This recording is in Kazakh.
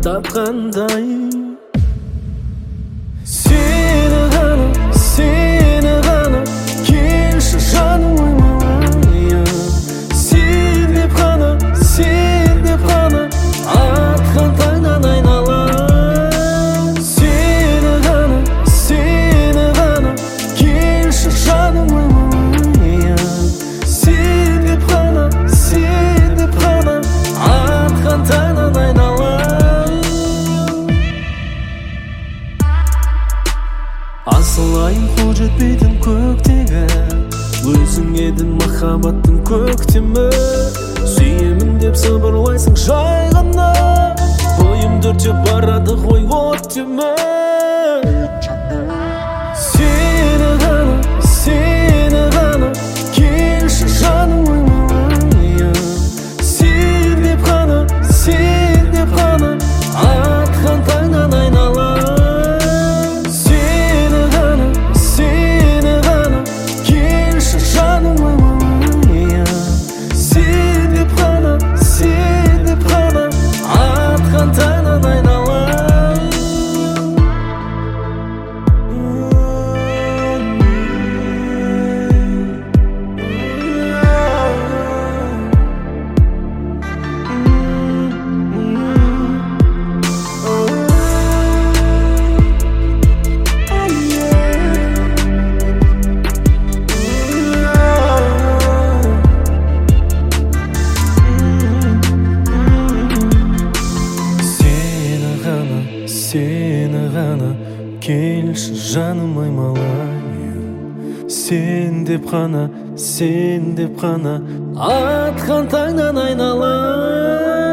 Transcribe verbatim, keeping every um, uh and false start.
тапқандай. Сені ғана, сені ғана келші жаным айналайын. Сен деп қана, сен деп қана атқан таңнан айналайын. Сені ғана, сені ғана келші жаным айналайын. Сен деп қана, сен деп қана атқан таңнан айналайын. Асылайым қол жетпейтін көктегі, өзің едің махаббаттың көктемі. Сүйемін деп сыбырлайсың жай ғана, бойым өртеп барады ғой оттемі. Сені ғана, сені ғана келші жаным айналайын. Сен деп қана, сен деп қана атқан таңнан айналайын. Сені ғана, сені ғана келші жаным айналайын. Сен деп қана, сен деп қана атқан таңнан айналайын. Сені ғана келші жаным айналайын. Сен деп қана, сен деп қана атқан таңнан айналайын.